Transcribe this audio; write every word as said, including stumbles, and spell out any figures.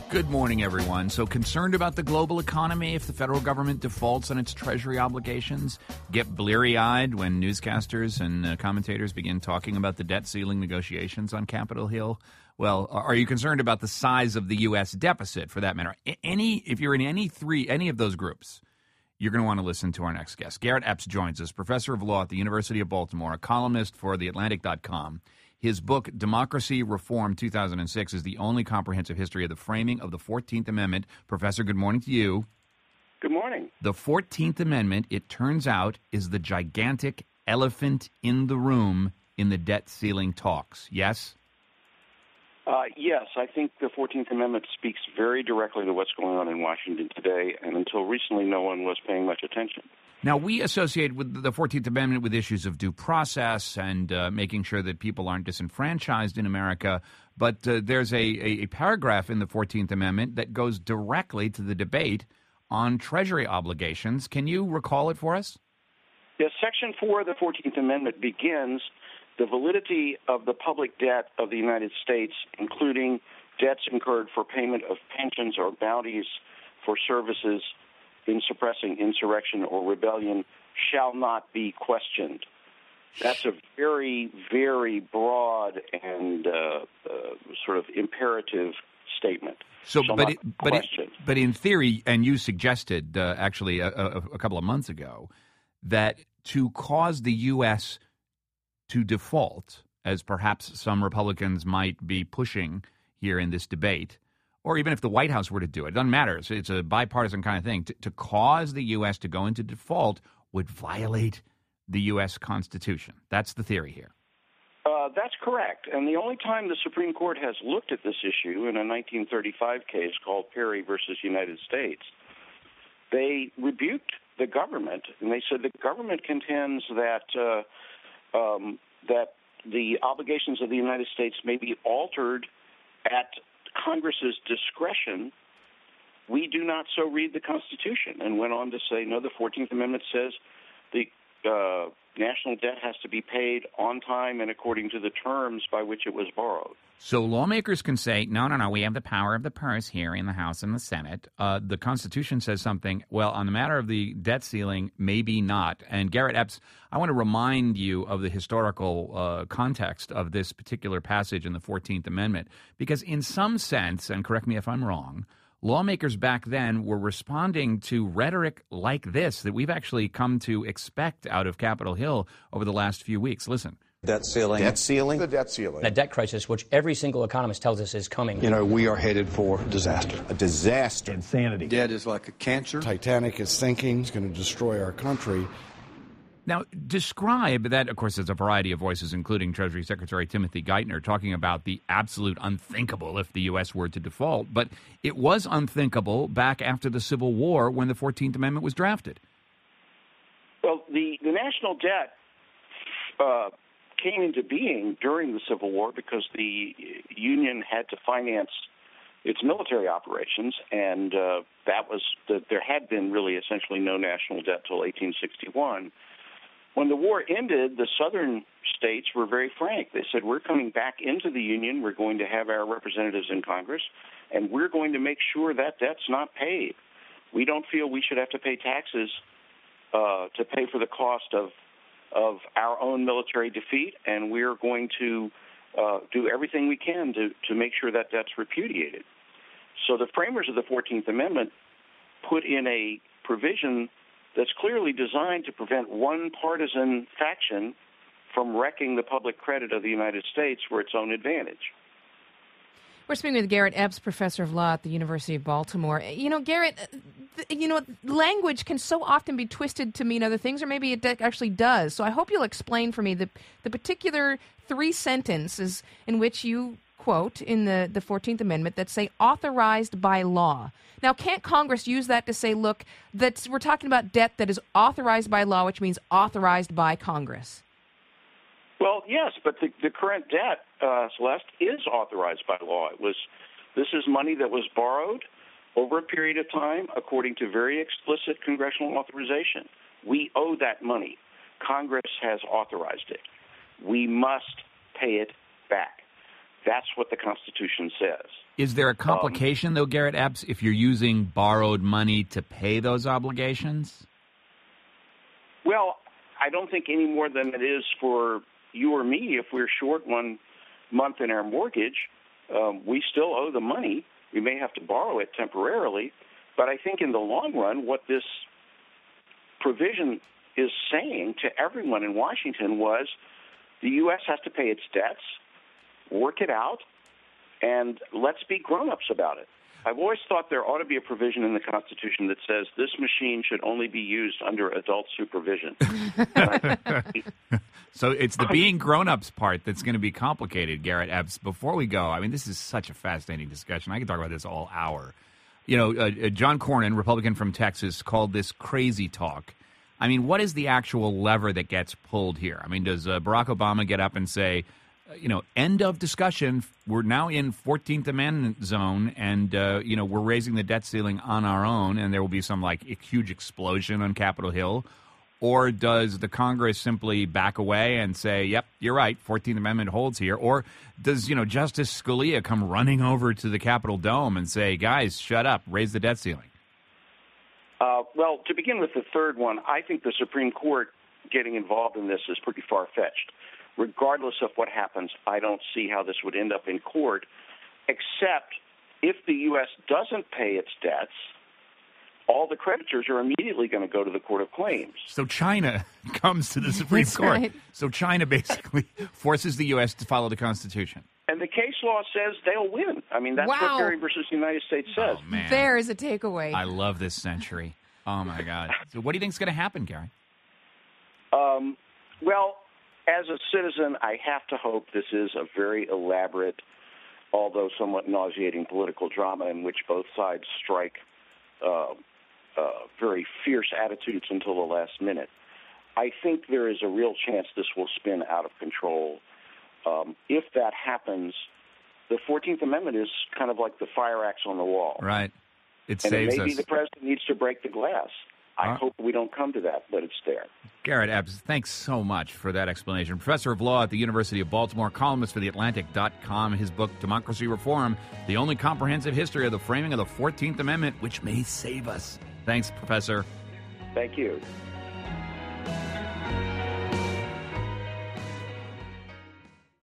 Good morning, everyone. So concerned about the global economy if the federal government defaults on its Treasury obligations? Get bleary-eyed when newscasters and uh, commentators begin talking about the debt ceiling negotiations on Capitol Hill? Well, are you concerned about the size of the U S deficit, for that matter? Any, if you're in any three, any of those groups, you're going to want to listen to our next guest. Garrett Epps joins us, professor of law at the University of Baltimore, a columnist for the Atlantic dot com. His book, Democracy Reform two thousand six, is the only comprehensive history of the framing of the fourteenth Amendment. Professor, good morning to you. Good morning. The fourteenth Amendment, it turns out, is the gigantic elephant in the room in the debt ceiling talks. Yes? Uh, yes, I think the fourteenth Amendment speaks very directly to what's going on in Washington today, and until recently, no one was paying much attention. Now, we associate with the fourteenth Amendment with issues of due process and uh, making sure that people aren't disenfranchised in America, but uh, there's a, a, a paragraph in the fourteenth Amendment that goes directly to the debate on Treasury obligations. Can you recall it for us? Yes, Section four of the fourteenth Amendment begins the validity of the public debt of the United States, including debts incurred for payment of pensions or bounties for services in suppressing insurrection or rebellion, shall not be questioned. That's a very, very broad and uh, uh, sort of imperative statement. So, shall but, it, but, it, questioned. but in theory, and you suggested uh, actually a, a, a couple of months ago, that to cause the U S to default, as perhaps some Republicans might be pushing here in this debate, or even if the White House were to do it, it doesn't matter. It's, it's a bipartisan kind of thing. To, to cause the U S to go into default would violate the U S Constitution. That's the theory here. Uh, that's correct. And the only time the Supreme Court has looked at this issue in a nineteen thirty-five case called Perry versus United States, they rebuked the government, and they said the government contends that uh, um, that the obligations of the United States may be altered at Congress's discretion. We do not so read the Constitution, and went on to say, no, the fourteenth Amendment says the uh, national debt has to be paid on time and according to the terms by which it was borrowed. So lawmakers can say, no, no, no, we have the power of the purse here in the House and the Senate. Uh, the Constitution says something. Well, on the matter of the debt ceiling, maybe not. And Garrett Epps, I want to remind you of the historical uh, context of this particular passage in the fourteenth Amendment, because in some sense, and correct me if I'm wrong, lawmakers back then were responding to rhetoric like this that we've actually come to expect out of Capitol Hill over the last few weeks. Listen. Debt ceiling. Debt ceiling? The debt ceiling. A debt crisis, which every single economist tells us is coming. You know, we are headed for disaster. A disaster. Insanity. Debt is like a cancer. Titanic is sinking. It's going to destroy our country. Now, describe that. Of course, there's a variety of voices, including Treasury Secretary Timothy Geithner, talking about the absolute unthinkable if the U S were to default. But it was unthinkable back after the Civil War when the fourteenth Amendment was drafted. Well, the, the national debt uh, came into being during the Civil War because the Union had to finance its military operations, and uh, that was the, there had been really essentially no national debt till eighteen sixty-one. When the war ended, the southern states were very frank. They said, we're coming back into the Union, we're going to have our representatives in Congress, and we're going to make sure that debt's not paid. We don't feel we should have to pay taxes uh, to pay for the cost of of our own military defeat, and we're going to uh, do everything we can to, to make sure that that's repudiated. So the framers of the fourteenth Amendment put in a provision that's clearly designed to prevent one partisan faction from wrecking the public credit of the United States for its own advantage. We're speaking with Garrett Epps, professor of law at the University of Baltimore. You know, Garrett, you know, language can so often be twisted to mean other things, or maybe it actually does. So I hope you'll explain for me the, the particular three sentences in which you quote in the, the fourteenth Amendment that say authorized by law. Now, can't Congress use that to say, look, that we're talking about debt that is authorized by law, which means authorized by Congress? Well, yes, but the, the current debt, uh, Celeste, is authorized by law. It was this is money that was borrowed over a period of time according to very explicit congressional authorization. We owe that money. Congress has authorized it. We must pay it back. That's what the Constitution says. Is there a complication, um, though, Garrett Epps, if you're using borrowed money to pay those obligations? Well, I don't think any more than it is for you or me. If we're short one month in our mortgage, um, we still owe the money. We may have to borrow it temporarily, but I think in the long run, what this provision is saying to everyone in Washington was the U S has to pay its debts, work it out, and let's be grown-ups about it. I've always thought there ought to be a provision in the Constitution that says this machine should only be used under adult supervision. So it's the being grown-ups part that's going to be complicated, Garrett Epps. Before we go, I mean, this is such a fascinating discussion. I could talk about this all hour. You know, uh, John Cornyn, Republican from Texas, called this crazy talk. I mean, what is the actual lever that gets pulled here? I mean, does uh, Barack Obama get up and say, you know, end of discussion. We're now in fourteenth Amendment zone, and, uh, you know, we're raising the debt ceiling on our own, and there will be some, like, huge explosion on Capitol Hill? Or does the Congress simply back away and say, yep, you're right, fourteenth Amendment holds here? Or does, you know, Justice Scalia come running over to the Capitol Dome and say, guys, shut up, raise the debt ceiling? Uh, well, to begin with the third one, I think the Supreme Court getting involved in this is pretty far-fetched. Regardless of what happens, I don't see how this would end up in court, except if the U S doesn't pay its debts, all the creditors are immediately going to go to the Court of Claims. So China comes to the Supreme That's Court. right. So China basically forces the U S to follow the Constitution. And the case law says they'll win. I mean, that's Wow. what Perry versus the United States says. Oh, man. There is a takeaway. I love this century. Oh, my God. So what do you think is going to happen, Gary? Um, well, as a citizen, I have to hope this is a very elaborate, although somewhat nauseating political drama in which both sides strike uh, uh, very fierce attitudes until the last minute. I think there is a real chance this will spin out of control. Um, if that happens, the fourteenth Amendment is kind of like the fire axe on the wall. Right. It and saves maybe us. the president needs to break the glass. I Uh, hope we don't come to that, but it's there. Garrett Epps, thanks so much for that explanation. Professor of Law at the University of Baltimore, columnist for the Atlantic dot com. His book, Democracy Reform, the only comprehensive history of the framing of the fourteenth Amendment, which may save us. Thanks, Professor. Thank you.